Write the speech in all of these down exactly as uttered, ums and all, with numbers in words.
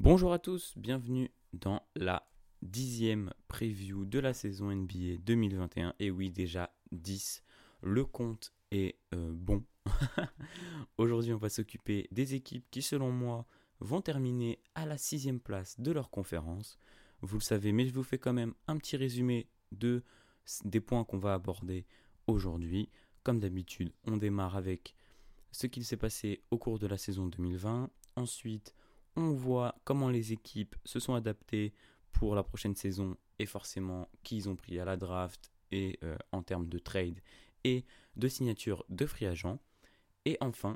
Bonjour à tous, bienvenue dans la dixième preview de la saison N B A deux mille vingt et un. Et oui, déjà dix, le compte est euh, bon. Aujourd'hui, on va s'occuper des équipes qui, selon moi, vont terminer à la sixième place de leur conférence. Vous le savez, mais je vous fais quand même un petit résumé de, des points qu'on va aborder aujourd'hui. Comme d'habitude, on démarre avec ce qu'il s'est passé au cours de la saison deux mille vingt. Ensuite, on voit comment les équipes se sont adaptées pour la prochaine saison et forcément qui ils ont pris à la draft et euh, en termes de trade et de signature de free agent. Et enfin,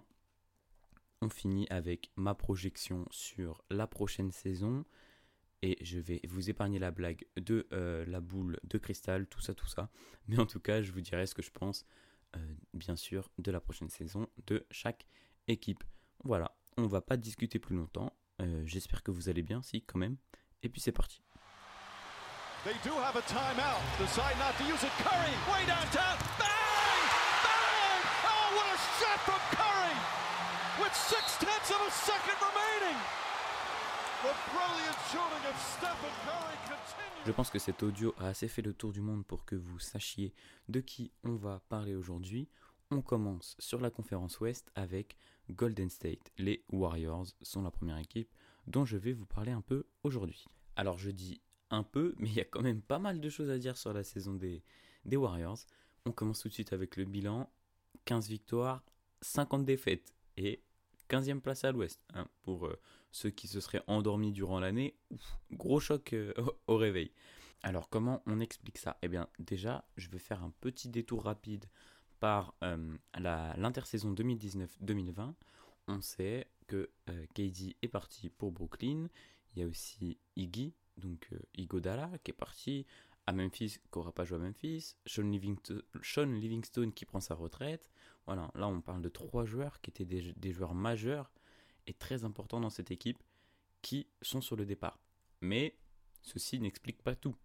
on finit avec ma projection sur la prochaine saison. Et je vais vous épargner la blague de euh, la boule de cristal, tout ça, tout ça. Mais en tout cas, je vous dirai ce que je pense, euh, bien sûr, de la prochaine saison de chaque équipe. Voilà, on ne va pas discuter plus longtemps. Euh, j'espère que vous allez bien, si, quand même. Et puis c'est parti. They do have a timeout. Decide not to use it. Curry, way downtown. Bang! Bang! Oh, what a shot from Curry! With six tenths of a second remaining. The brilliant shooting of Stephen Curry continues. Je pense que cet audio a assez fait le tour du monde pour que vous sachiez de qui on va parler aujourd'hui. On commence sur la conférence Ouest avec Golden State. Les Warriors sont la première équipe dont je vais vous parler un peu aujourd'hui. Alors je dis un peu, mais il y a quand même pas mal de choses à dire sur la saison des, des Warriors. On commence tout de suite avec le bilan. quinze victoires, cinquante défaites et quinzième place à l'Ouest. Hein, pour euh, ceux qui se seraient endormis durant l'année, ouf, gros choc euh, au, au réveil. Alors comment on explique ça ? Eh bien déjà, je vais faire un petit détour rapide par euh, la, l'intersaison deux mille dix-neuf deux mille vingt. On sait que euh, K D est parti pour Brooklyn. Il y a aussi Iggy, donc euh, Iguodala, qui est parti à Memphis, qui n'aura pas joué à Memphis. Sean Livingstone, Sean Livingstone qui prend sa retraite. Voilà, là on parle de trois joueurs qui étaient des, des joueurs majeurs et très importants dans cette équipe qui sont sur le départ. Mais ceci n'explique pas tout.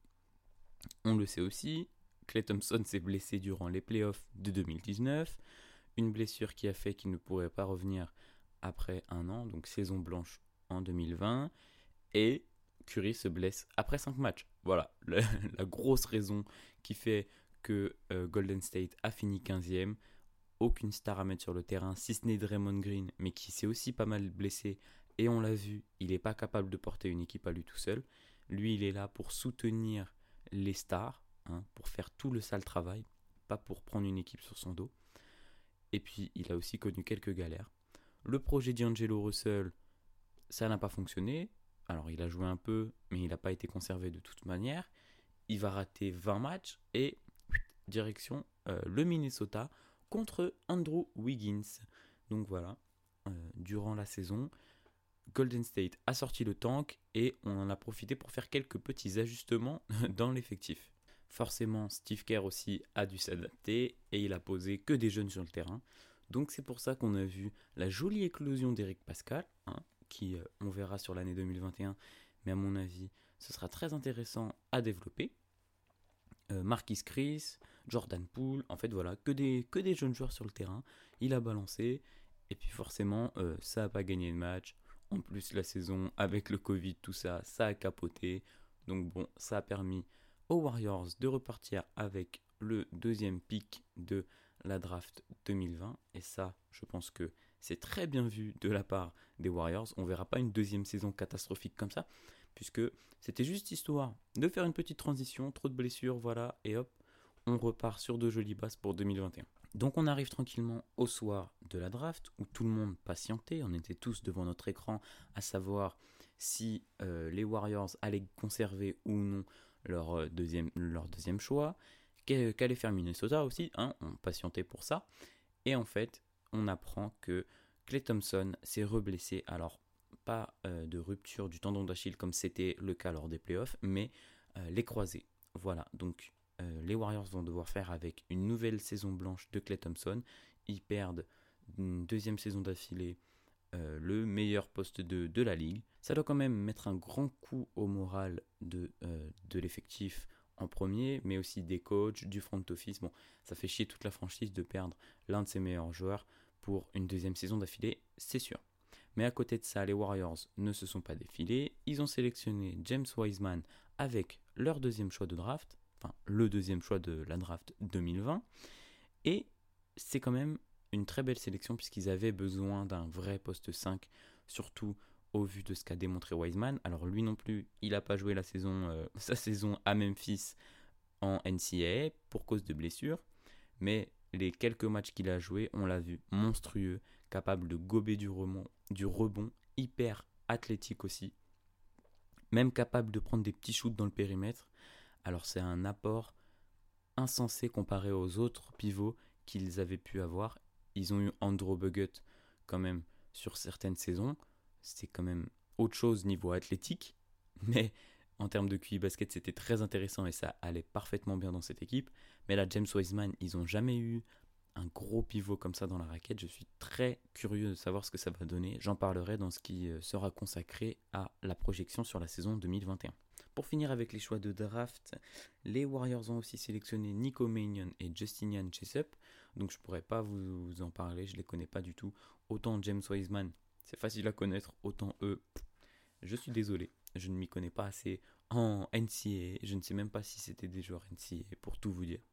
On le sait aussi, Klay Thompson s'est blessé durant les playoffs de deux mille dix-neuf, une blessure qui a fait qu'il ne pourrait pas revenir après un an, donc saison blanche en deux mille vingt, et Curry se blesse après cinq matchs. Voilà, la, la grosse raison qui fait que euh, Golden State a fini quinzième, aucune star à mettre sur le terrain, si ce n'est Draymond Green, mais qui s'est aussi pas mal blessé, et on l'a vu, il n'est pas capable de porter une équipe à lui tout seul. Lui, il est là pour soutenir les stars, Hein, pour faire tout le sale travail, pas pour prendre une équipe sur son dos. Et puis, il a aussi connu quelques galères. Le projet D'Angelo Russell, ça n'a pas fonctionné. Alors, il a joué un peu, mais il n'a pas été conservé de toute manière. Il va rater vingt matchs et direction euh, le Minnesota contre Andrew Wiggins. Donc voilà, euh, durant la saison, Golden State a sorti le tank et on en a profité pour faire quelques petits ajustements dans l'effectif. Forcément, Steve Kerr aussi a dû s'adapter et il a posé que des jeunes sur le terrain. Donc c'est pour ça qu'on a vu la jolie éclosion d'Eric Pascal, hein, qui euh, on verra sur l'année deux mille vingt et un, mais à mon avis, ce sera très intéressant à développer. Euh, Marquise Chris, Jordan Poole, en fait voilà, que des, que des jeunes joueurs sur le terrain. Il a balancé et puis forcément, euh, ça n'a pas gagné de match. En plus, la saison avec le Covid, tout ça, ça a capoté. Donc bon, ça a permis aux Warriors de repartir avec le deuxième pick de la draft deux mille vingt. Et ça, je pense que c'est très bien vu de la part des Warriors. On ne verra pas une deuxième saison catastrophique comme ça, puisque c'était juste histoire de faire une petite transition, trop de blessures, voilà, et hop, on repart sur de jolies bases pour deux mille vingt et un. Donc on arrive tranquillement au soir de la draft, où tout le monde patientait, on était tous devant notre écran à savoir si euh, les Warriors allaient conserver ou non leur, euh, deuxième, leur deuxième choix, qu'allait faire Minnesota aussi, hein, on patientait pour ça, et en fait, on apprend que Klay Thompson s'est reblessé, alors pas euh, de rupture du tendon d'Achille comme c'était le cas lors des playoffs, mais euh, les croisés. Voilà, donc euh, les Warriors vont devoir faire avec une nouvelle saison blanche de Klay Thompson. Ils perdent une deuxième saison d'affilée euh, le meilleur poste de, de la ligue. Ça doit quand même mettre un grand coup au moral de, euh, de l'effectif en premier, mais aussi des coachs, du front office. Bon, ça fait chier toute la franchise de perdre l'un de ses meilleurs joueurs pour une deuxième saison d'affilée, c'est sûr. Mais à côté de ça, les Warriors ne se sont pas défilés. Ils ont sélectionné James Wiseman avec leur deuxième choix de draft, enfin le deuxième choix de la draft deux mille vingt. Et c'est quand même une très belle sélection puisqu'ils avaient besoin d'un vrai poste cinq, surtout au vu de ce qu'a démontré Wiseman. Alors lui non plus, il n'a pas joué la saison, euh, sa saison à Memphis en N C A A pour cause de blessures, mais les quelques matchs qu'il a joués, on l'a vu, monstrueux, capable de gober du rebond, du rebond, hyper athlétique aussi, même capable de prendre des petits shoots dans le périmètre. Alors c'est un apport insensé comparé aux autres pivots qu'ils avaient pu avoir. Ils ont eu Andrew Bogut quand même sur certaines saisons, c'est quand même autre chose niveau athlétique, mais en termes de Q I basket c'était très intéressant et ça allait parfaitement bien dans cette équipe. Mais là James Wiseman, ils n'ont jamais eu un gros pivot comme ça dans la raquette. Je suis très curieux de savoir ce que ça va donner. J'en parlerai dans ce qui sera consacré à la projection sur la saison deux mille vingt et un. Pour finir avec les choix de draft, les Warriors ont aussi sélectionné Nico Mannion et Justinian Jessup. Donc je ne pourrais pas vous en parler, je ne les connais pas du tout. Autant James Wiseman, c'est facile à connaître, autant eux, je suis désolé. Je ne m'y connais pas assez en N C A A. Je ne sais même pas si c'était des joueurs N C A A, pour tout vous dire.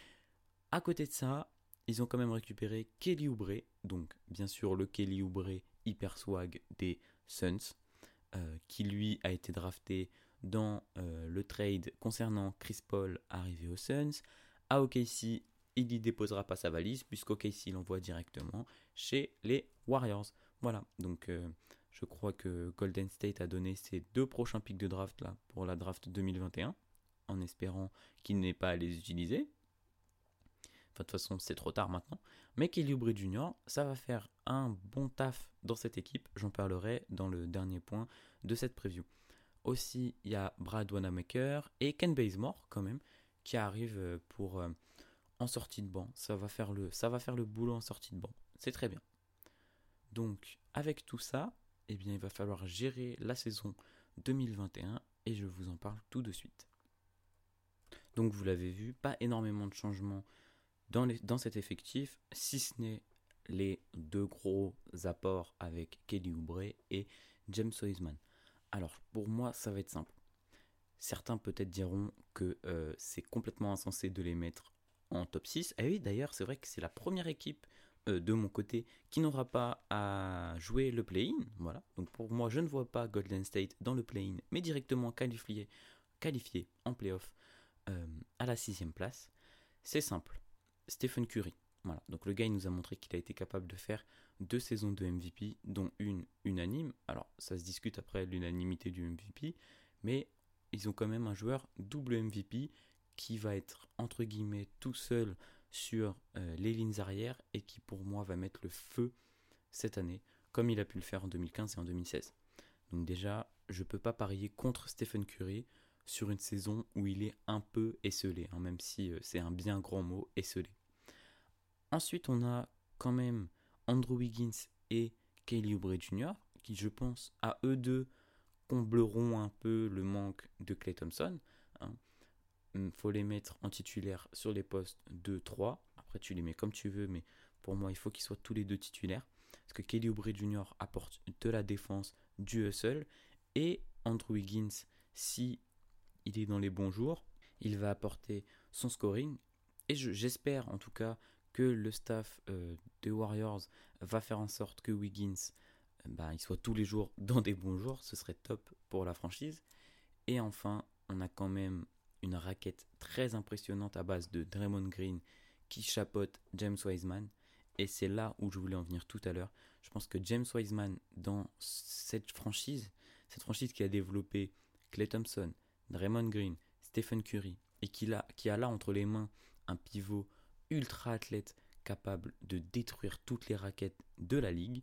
À côté de ça, ils ont quand même récupéré Kelly Oubre, donc bien sûr le Kelly Oubre hyper swag des Suns, euh, qui lui a été drafté dans euh, le trade concernant Chris Paul arrivé aux Suns. À O K C, il n'y déposera pas sa valise, puisqu'O K C l'envoie directement chez les Warriors. Voilà, donc euh, je crois que Golden State a donné ses deux prochains picks de draft là, pour la draft deux mille vingt et un, en espérant qu'il n'ait pas à les utiliser. Enfin, de toute façon, c'est trop tard maintenant. Mais Kelly Oubre junior, ça va faire un bon taf dans cette équipe. J'en parlerai dans le dernier point de cette preview. Aussi, il y a Brad Wanamaker et Ken Bazemore, quand même, qui arrivent pour, euh, en sortie de banc. Ça va faire le, ça va faire le boulot en sortie de banc. C'est très bien. Donc, avec tout ça, eh bien, il va falloir gérer la saison deux mille vingt et un et je vous en parle tout de suite. Donc, vous l'avez vu, pas énormément de changements Dans, les, dans cet effectif, si ce n'est les deux gros apports avec Kelly Oubre et James Wiseman. Alors pour moi, ça va être simple. Certains peut-être diront que euh, c'est complètement insensé de les mettre en top six. Et oui, d'ailleurs, c'est vrai que c'est la première équipe euh, de mon côté qui n'aura pas à jouer le play-in. Voilà. Donc pour moi, je ne vois pas Golden State dans le play-in, mais directement qualifié, qualifié en play-off euh, à la sixième place. C'est simple. Stephen Curry. Voilà. Donc le gars il nous a montré qu'il a été capable de faire deux saisons de M V P, dont une unanime. Alors ça se discute après l'unanimité du M V P, mais ils ont quand même un joueur double M V P qui va être entre guillemets tout seul sur euh, les lignes arrières et qui pour moi va mettre le feu cette année, comme il a pu le faire en deux mille quinze et en deux mille seize. Donc déjà, je ne peux pas parier contre Stephen Curry sur une saison où il est un peu esselé, hein, même si euh, c'est un bien grand mot, esselé. Ensuite, on a quand même Andrew Wiggins et Kelly Oubre junior, qui je pense à eux deux combleront un peu le manque de Klay Thompson. Il hein. faut les mettre en titulaire sur les postes deux trois. Après, tu les mets comme tu veux, mais pour moi, il faut qu'ils soient tous les deux titulaires. Parce que Kelly Oubre junior apporte de la défense, du hustle, et Andrew Wiggins, si il est dans les bons jours, il va apporter son scoring. Et je, j'espère en tout cas que le staff euh, des Warriors va faire en sorte que Wiggins euh, bah, il soit tous les jours dans des bons jours. Ce serait top pour la franchise. Et enfin, on a quand même une raquette très impressionnante à base de Draymond Green qui chapeaute James Wiseman. Et c'est là où je voulais en venir tout à l'heure. Je pense que James Wiseman, dans cette franchise, cette franchise qui a développé Klay Thompson, Draymond Green, Stephen Curry, et qui a, qui a là entre les mains un pivot ultra athlète capable de détruire toutes les raquettes de la ligue,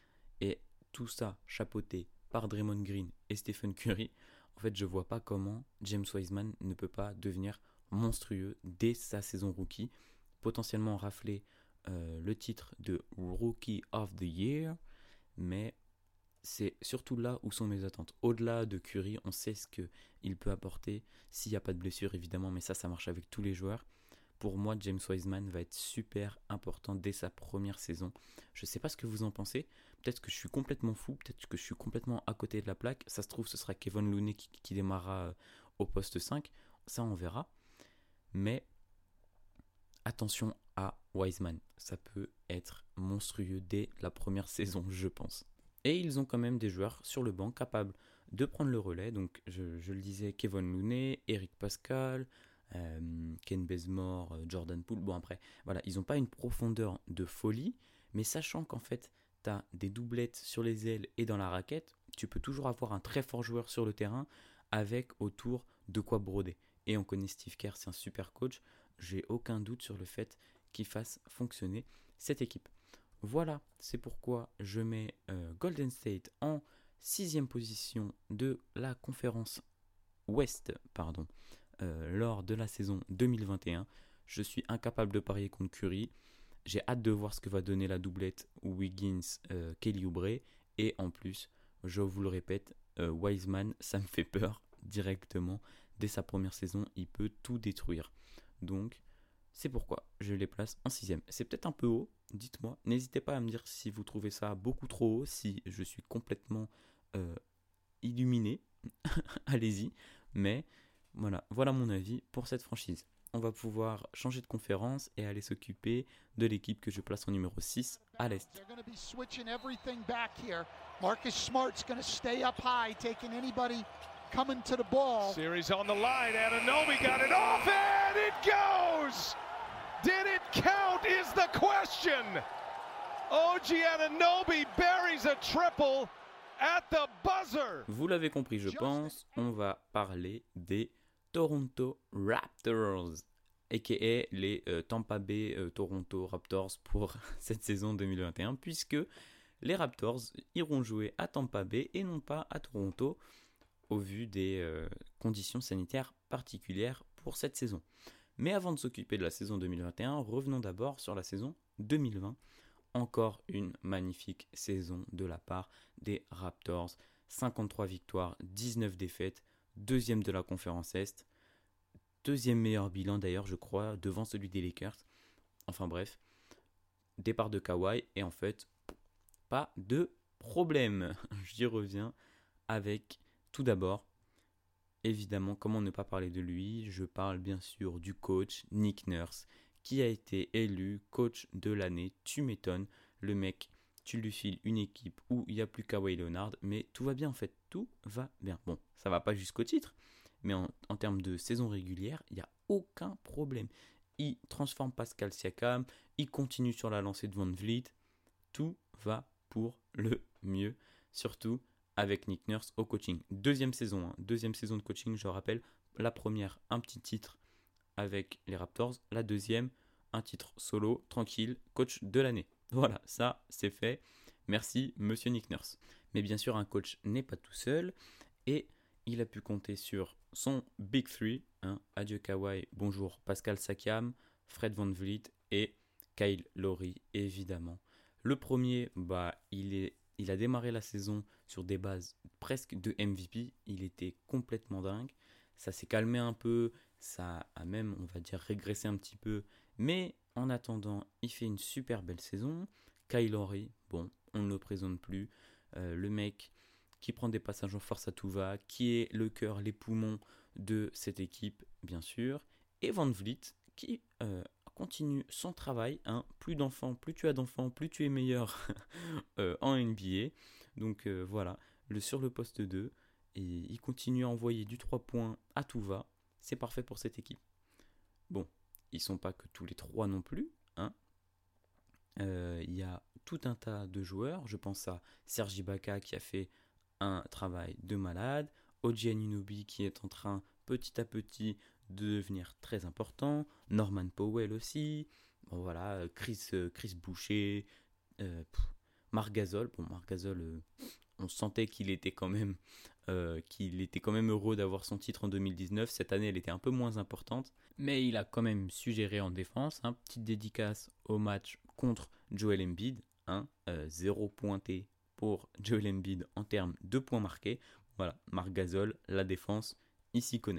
et tout ça chapeauté par Draymond Green et Stephen Curry, en fait je vois pas comment James Wiseman ne peut pas devenir monstrueux dès sa saison rookie, potentiellement rafler euh, le titre de Rookie of the Year, mais c'est surtout là où sont mes attentes. Au-delà de Curry, on sait ce qu'il peut apporter s'il n'y a pas de blessure évidemment, mais ça, ça marche avec tous les joueurs. pour moi, James Wiseman va être super important dès sa première saison. Je ne sais pas ce que vous en pensez. Peut-être que je suis complètement fou, peut-être que je suis complètement à côté de la plaque. Ça se trouve, ce sera Kevon Looney qui, qui démarrera au poste cinq. Ça, on verra. Mais attention à Wiseman. Ça peut être monstrueux dès la première saison, je pense. Et ils ont quand même des joueurs sur le banc capables de prendre le relais. Donc, je, je le disais, Kevon Looney, Eric Pascal, euh, Ken Bazemore, Jordan Poole. Bon, après, voilà, ils n'ont pas une profondeur de folie. Mais sachant qu'en fait, tu as des doublettes sur les ailes et dans la raquette, tu peux toujours avoir un très fort joueur sur le terrain avec autour de quoi broder. Et on connaît Steve Kerr, c'est un super coach. J'ai aucun doute sur le fait qu'il fasse fonctionner cette équipe. Voilà, c'est pourquoi je mets euh, Golden State en sixième position de la conférence Ouest pardon, euh, lors de la saison deux mille vingt et un. Je suis incapable de parier contre Curry. J'ai hâte de voir ce que va donner la doublette Wiggins-Kelly euh, Oubre. Et en plus, je vous le répète, euh, Wiseman, ça me fait peur directement. Dès sa première saison, il peut tout détruire. Donc, c'est pourquoi je les place en sixième. C'est peut-être un peu haut, dites-moi. N'hésitez pas à me dire si vous trouvez ça beaucoup trop haut, si je suis complètement euh, illuminé. Allez-y. Mais voilà, voilà mon avis pour cette franchise. On va pouvoir changer de conférence et aller s'occuper de l'équipe que je place en numéro six à l'Est. Marcus Smart's going to stay up high, taking anybody coming to the ball. Series on the line. Anunoby got it off and it goes. Did it count is the question. O G Anunoby buries a triple at the buzzer. Vous l'avez compris, je pense, on va parler des Toronto Raptors, aka les euh, Tampa Bay euh, Toronto Raptors pour cette saison deux mille vingt et un, puisque les Raptors iront jouer à Tampa Bay et non pas à Toronto, au vu des euh, conditions sanitaires particulières pour cette saison. Mais avant de s'occuper de la saison deux mille vingt et un, revenons d'abord sur la saison deux mille vingt. Encore une magnifique saison de la part des Raptors. cinquante-trois victoires, dix-neuf défaites, deuxième de la conférence Est, deuxième meilleur bilan d'ailleurs je crois, devant celui des Lakers. Enfin bref, départ de Kawhi et en fait, pas de problème. J'y reviens avec tout d'abord, évidemment, comment ne pas parler de lui, je parle bien sûr du coach Nick Nurse, qui a été élu coach de l'année. Tu m'étonnes, le mec, tu lui files une équipe où il n'y a plus Kawhi Leonard, mais tout va bien en fait, tout va bien. Bon, ça va pas jusqu'au titre, mais en, en termes de saison régulière, il n'y a aucun problème. Il transforme Pascal Siakam, il continue sur la lancée de Van Vliet, tout va pour le mieux, surtout avec Nick Nurse au coaching. Deuxième saison, hein, deuxième saison de coaching, je rappelle, la première, un petit titre avec les Raptors, la deuxième, un titre solo, tranquille, coach de l'année. Voilà, ça c'est fait. Merci monsieur Nick Nurse. Mais bien sûr, un coach n'est pas tout seul et il a pu compter sur son Big Three, hein, adieu Kawhi, bonjour Pascal Siakam, Fred Van Vliet et Kyle Lowry, évidemment. Le premier, bah, il, est, il a démarré la saison sur des bases presque de M V P. Il était complètement dingue. Ça s'est calmé un peu, ça a même, on va dire, régressé un petit peu. Mais en attendant, il fait une super belle saison. Kyle Lowry, bon, on ne le présente plus. Euh, le mec qui prend des passages en force à tout va, qui est le cœur, les poumons de cette équipe, bien sûr. Et Van Vliet, qui euh, continue son travail. Hein. Plus d'enfants, plus tu as d'enfants, plus tu es meilleur euh, en N B A. Donc euh, voilà, le, sur le poste deux. Et il continue à envoyer du trois points à tout va. C'est parfait pour cette équipe. Bon, ils ne sont pas que tous les trois non plus. Hein. Euh, il y a tout un tas de joueurs. Je pense à Serge Ibaka qui a fait un travail de malade. O G Anunoby qui est en train petit à petit de devenir très important. Norman Powell aussi. Bon voilà, Chris, Chris Boucher. Euh, Marc Gasol. Bon, Marc Gasol, euh, on sentait qu'il était quand même... Euh, qu'il était quand même heureux d'avoir son titre en deux mille dix-neuf. Cette année, elle était un peu moins importante, mais il a quand même su gérer en défense. Hein. Petite dédicace au match contre Joel Embiid. Hein. Euh, zéro pointé pour Joel Embiid en termes de points marqués. Voilà, Marc Gasol, la défense, il s'y connaît.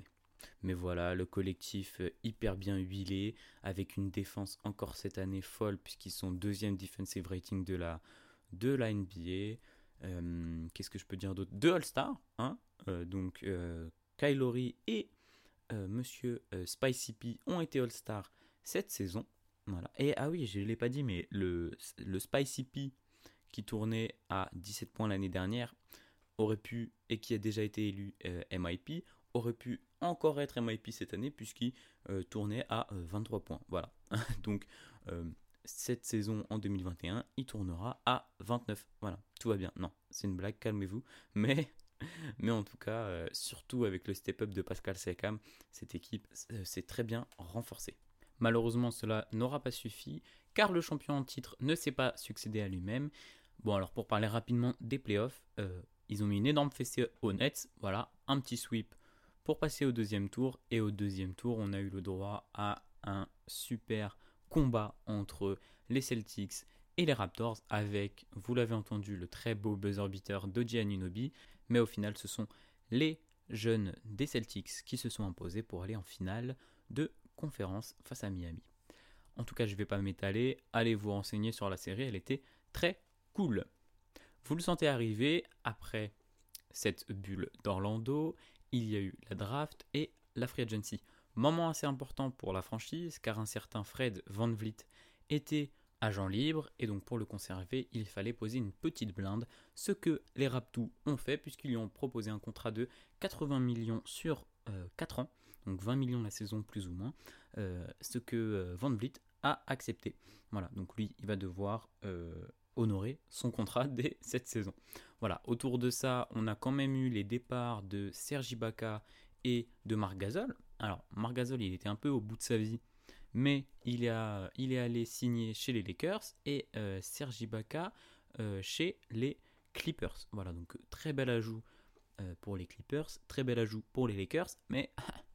Mais voilà, le collectif hyper bien huilé, avec une défense encore cette année folle, puisqu'ils sont deuxième defensive rating de la, de la N B A. Euh, qu'est-ce que je peux dire d'autre ? Deux All-Stars, hein euh, donc euh, Kyle Lowry et euh, Monsieur euh, Spicy P ont été All-Stars cette saison. Voilà. Et ah oui, je ne l'ai pas dit, mais le, le Spicy P qui tournait à dix-sept points l'année dernière aurait pu, et qui a déjà été élu euh, M I P, aurait pu encore être M I P cette année puisqu'il euh, tournait à euh, vingt-trois points. Voilà. Donc euh, cette saison en deux mille vingt et un, il tournera à vingt-neuf. Voilà, tout va bien. Non, c'est une blague, calmez-vous. Mais, mais en tout cas, euh, surtout avec le step-up de Pascal Siakam, cette équipe euh, s'est très bien renforcée. Malheureusement, cela n'aura pas suffi car le champion en titre ne s'est pas succédé à lui-même. Bon, alors pour parler rapidement des playoffs, euh, ils ont mis une énorme fessée aux Nets. Voilà, un petit sweep pour passer au deuxième tour. Et au deuxième tour, on a eu le droit à un super combat entre les Celtics et les Raptors avec, vous l'avez entendu, le très beau buzzer beater d'O G Anunoby. Mais au final, ce sont les jeunes des Celtics qui se sont imposés pour aller en finale de conférence face à Miami. En tout cas, je ne vais pas m'étaler. Allez vous renseigner sur la série, elle était très cool. Vous le sentez arriver, après cette bulle d'Orlando, il y a eu la draft et la free agency. Moment assez important pour la franchise, car un certain Fred VanVleet était agent libre, et donc pour le conserver, il fallait poser une petite blinde, ce que les Raptors ont fait, puisqu'ils lui ont proposé un contrat de quatre-vingts millions sur euh, quatre ans, donc vingt millions la saison plus ou moins, euh, ce que euh, VanVleet a accepté. Voilà, donc lui, il va devoir euh, honorer son contrat dès cette saison. Voilà, autour de ça, on a quand même eu les départs de Serge Ibaka et de Marc Gasol. Alors, Marc Gasol, il était un peu au bout de sa vie, mais il, a, il est allé signer chez les Lakers et euh, Serge Ibaka euh, chez les Clippers. Voilà, donc très bel ajout euh, pour les Clippers, très bel ajout pour les Lakers, mais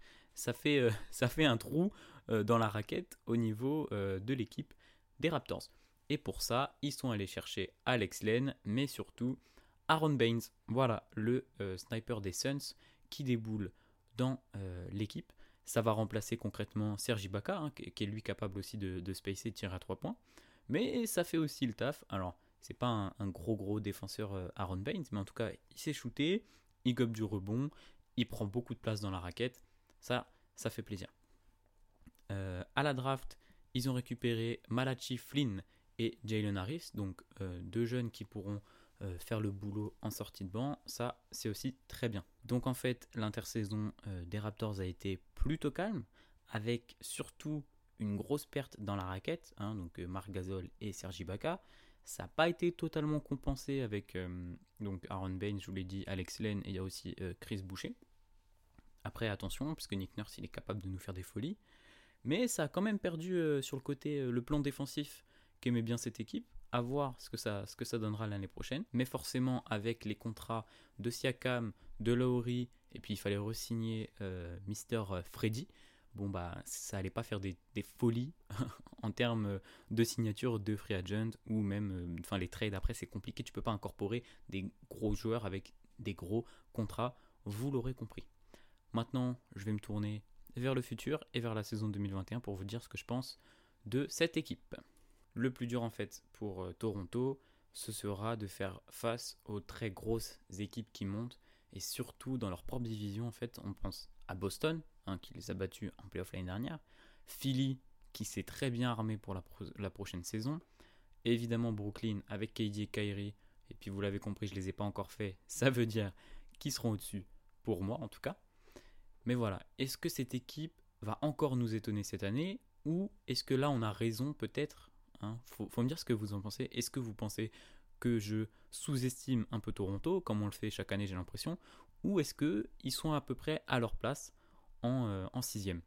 ça fait, euh, ça fait un trou euh, dans la raquette au niveau euh, de l'équipe des Raptors. Et pour ça, ils sont allés chercher Alex Len, mais surtout Aaron Baines. Voilà, le euh, sniper des Suns qui déboule dans euh, l'équipe. Ça va remplacer concrètement Serge Ibaka, hein, qui est lui capable aussi de, de spacer et de tirer à trois points. Mais ça fait aussi le taf. Alors, c'est pas un, un gros gros défenseur euh, Aaron Baines, mais en tout cas, il s'est shooté, il gobe du rebond, il prend beaucoup de place dans la raquette. Ça, ça fait plaisir. Euh, à la draft, ils ont récupéré Malachi Flynn et Jalen Harris, donc euh, deux jeunes qui pourront euh, faire le boulot en sortie de banc. Ça, c'est aussi très bien. Donc en fait, l'intersaison euh, des Raptors a été plutôt calme, avec surtout une grosse perte dans la raquette, hein, donc euh, Marc Gasol et Serge Ibaka. Ça n'a pas été totalement compensé avec euh, donc Aaron Baines, je vous l'ai dit, Alex Len, et il y a aussi euh, Chris Boucher. Après, attention, parce que Nick Nurse, il est capable de nous faire des folies. Mais ça a quand même perdu euh, sur le côté, euh, le plan défensif qu'aimait bien cette équipe. À voir ce que ça, ce que ça donnera l'année prochaine. Mais forcément, avec les contrats de Siakam, de Lowry, et puis il fallait re-signer euh, Mister Freddy, bon bah ça allait pas faire des, des folies en termes de signature de free agent, ou même, euh, enfin les trades après c'est compliqué, tu peux pas incorporer des gros joueurs avec des gros contrats, vous l'aurez compris. Maintenant, je vais me tourner vers le futur et vers la saison deux mille vingt et un pour vous dire ce que je pense de cette équipe. Le plus dur en fait pour euh, Toronto, ce sera de faire face aux très grosses équipes qui montent, et surtout dans leur propre division en fait. On pense à Boston, hein, qui les a battus en playoff l'année dernière, Philly qui s'est très bien armé pour la, pro- la prochaine saison, et évidemment Brooklyn avec K D et Kyrie, et puis vous l'avez compris, je ne les ai pas encore fait, ça veut dire qu'ils seront au-dessus, pour moi en tout cas. Mais voilà, est-ce que cette équipe va encore nous étonner cette année, ou est-ce que là on a raison peut-être, hein, faut, faut me dire ce que vous en pensez. Est-ce que vous pensez que je sous-estime un peu Toronto, comme on le fait chaque année j'ai l'impression, ou est-ce qu'ils sont à peu près à leur place en, euh, en sixième?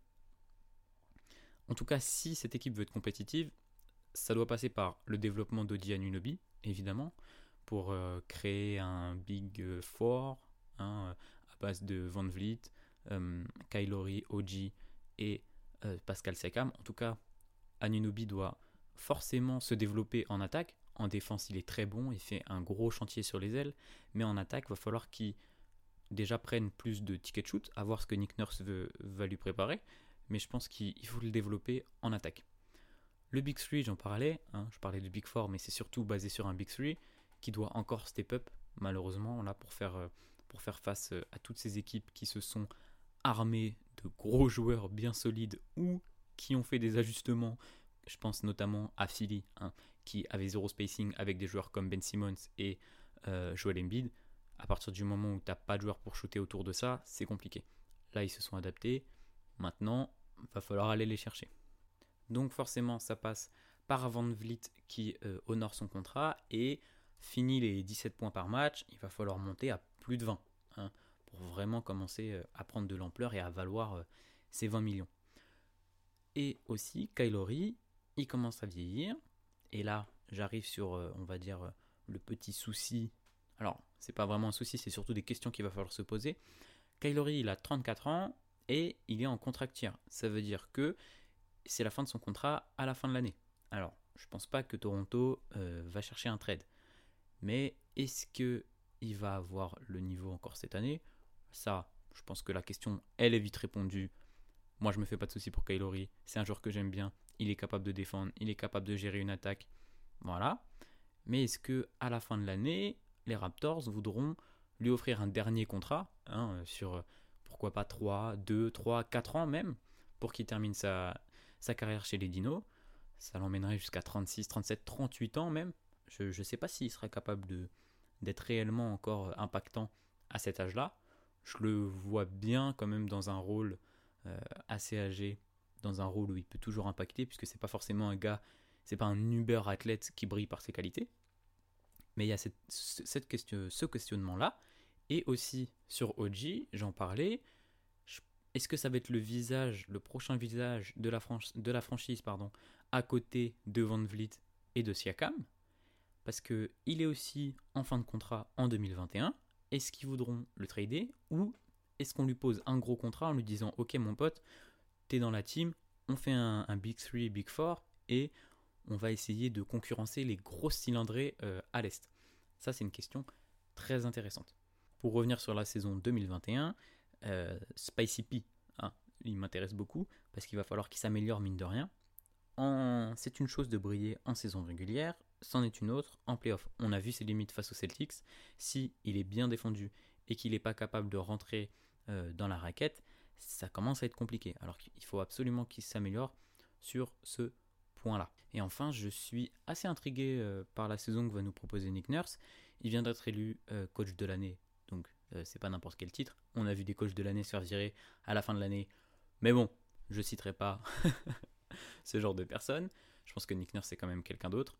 En tout cas, si cette équipe veut être compétitive, ça doit passer par le développement d'O G Anunoby, évidemment, pour euh, créer un Big Four, hein, à base de VanVleet, euh, Kyle Lowry, O G et euh, Pascal Siakam. En tout cas, Anunoby doit forcément se développer en attaque. En défense, il est très bon, il fait un gros chantier sur les ailes, mais en attaque, il va falloir qu'il déjà prenne plus de tickets de shoot, à voir ce que Nick Nurse veut, va lui préparer, mais je pense qu'il faut le développer en attaque. Le Big Three, j'en parlais, hein, je parlais du Big Four, mais c'est surtout basé sur un Big Three qui doit encore step up, malheureusement, là, pour faire, pour faire face à toutes ces équipes qui se sont armées de gros joueurs bien solides ou qui ont fait des ajustements. Je pense notamment à Philly, hein, qui avait zéro spacing avec des joueurs comme Ben Simmons et euh, Joel Embiid. À partir du moment où tu n'as pas de joueurs pour shooter autour de ça, c'est compliqué. Là, ils se sont adaptés. Maintenant, il va falloir aller les chercher. Donc forcément, ça passe par Van Vliet qui euh, honore son contrat et finit les dix-sept points par match. Il va falloir monter à plus de vingt, hein, pour vraiment commencer euh, à prendre de l'ampleur et à valoir euh, ces vingt millions. Et aussi, Kyle Lowry, il commence à vieillir. Et là, j'arrive sur, euh, on va dire, euh, le petit souci. Alors, c'est pas vraiment un souci, c'est surtout des questions qu'il va falloir se poser. Kyle Lowry, il a trente-quatre ans et il est en contract year. Ça veut dire que c'est la fin de son contrat à la fin de l'année. Alors, je pense pas que Toronto euh, va chercher un trade. Mais est-ce qu'il va avoir le niveau encore cette année ? Ça, je pense que la question, elle est vite répondue. Moi, je me fais pas de soucis pour Kyle Lowry. C'est un joueur que j'aime bien. Il est capable de défendre. Il est capable de gérer une attaque. Voilà. Mais est-ce que à la fin de l'année, les Raptors voudront lui offrir un dernier contrat, hein, sur pourquoi pas trois, deux, trois, quatre ans même, pour qu'il termine sa, sa carrière chez les Dinos. Ça l'emmènerait jusqu'à trente-six, trente-sept, trente-huit ans même. Je ne sais pas s'il serait capable de, d'être réellement encore impactant à cet âge-là. Je le vois bien quand même dans un rôle euh, assez âgé, dans un rôle où il peut toujours impacter, puisque c'est pas forcément un gars, c'est pas un uber athlète qui brille par ses qualités. Mais il y a cette, cette question, ce questionnement-là. Et aussi sur O G, j'en parlais. Est-ce que ça va être le visage, le prochain visage de la, franch- de la franchise, pardon, à côté de Van Vliet et de Siakam ? Parce qu'il est aussi en fin de contrat en deux mille vingt et un. Est-ce qu'ils voudront le trader ou est-ce qu'on lui pose un gros contrat en lui disant « Ok mon pote, t'es dans la team, on fait un, un Big three, Big four et on va essayer de concurrencer les grosses cylindrées euh, à l'Est ». Ça, c'est une question très intéressante. Pour revenir sur la saison deux mille vingt et un, euh, Spicy P, hein, il m'intéresse beaucoup parce qu'il va falloir qu'il s'améliore mine de rien. En... C'est une chose de briller en saison régulière, c'en est une autre en playoff. On a vu ses limites face aux Celtics. Si il est bien défendu et qu'il n'est pas capable de rentrer euh, dans la raquette, ça commence à être compliqué. Alors qu'il faut absolument qu'il s'améliore sur ce point-là. Et enfin, je suis assez intrigué euh, par la saison que va nous proposer Nick Nurse. Il vient d'être élu euh, coach de l'année, donc euh, c'est pas n'importe quel titre. On a vu des coachs de l'année se faire virer à la fin de l'année. Mais bon, je citerai pas ce genre de personnes. Je pense que Nick Nurse c'est quand même quelqu'un d'autre.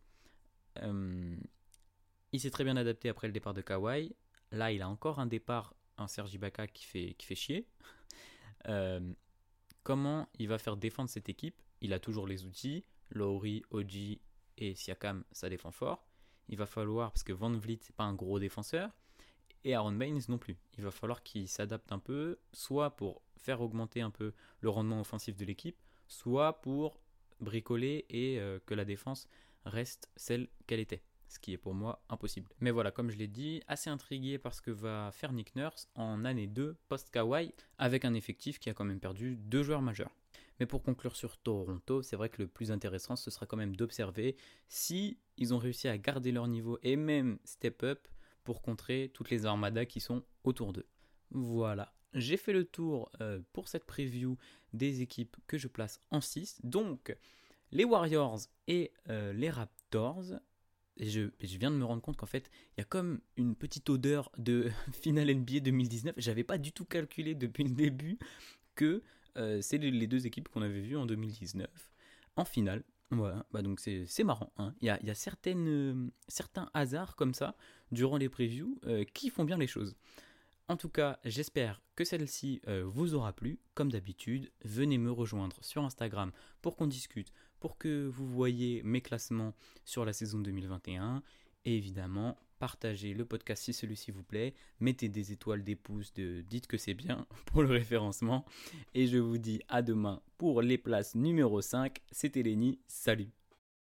Euh, il s'est très bien adapté après le départ de Kawhi. Là, il a encore un départ, un Serge Ibaka qui fait, qui fait chier. Euh, comment il va faire défendre cette équipe ? Il a toujours les outils. Lowry, O G et Siakam, ça défend fort. Il va falloir, parce que Van Vliet, c'est pas un gros défenseur, et Aaron Baines non plus. Il va falloir qu'il s'adapte un peu, soit pour faire augmenter un peu le rendement offensif de l'équipe, soit pour bricoler et euh, que la défense reste celle qu'elle était. Ce qui est pour moi impossible. Mais voilà, comme je l'ai dit, assez intrigué par ce que va faire Nick Nurse en année deux post-Kawhi, avec un effectif qui a quand même perdu deux joueurs majeurs. Mais pour conclure sur Toronto, c'est vrai que le plus intéressant, ce sera quand même d'observer si ils ont réussi à garder leur niveau et même step up pour contrer toutes les armadas qui sont autour d'eux. Voilà, j'ai fait le tour euh, pour cette preview des équipes que je place en six. Donc, les Warriors et euh, les Raptors. Et je, je viens de me rendre compte qu'en fait, il y a comme une petite odeur de finale N B A deux mille dix-neuf. J'avais pas du tout calculé depuis le début que euh, c'est les, les deux équipes qu'on avait vues en deux mille dix-neuf en finale. Voilà, bah donc c'est, c'est marrant. Hein. Il y a, il y a certaines, euh, certains hasards comme ça durant les previews euh, qui font bien les choses. En tout cas, j'espère que celle-ci euh, vous aura plu. Comme d'habitude, venez me rejoindre sur Instagram pour qu'on discute, pour que vous voyez mes classements sur la saison deux mille vingt et un. Et évidemment, partagez le podcast si celui-ci vous plaît. Mettez des étoiles, des pouces, de... dites que c'est bien pour le référencement. Et je vous dis à demain pour les places numéro cinq. C'était Lenny, salut!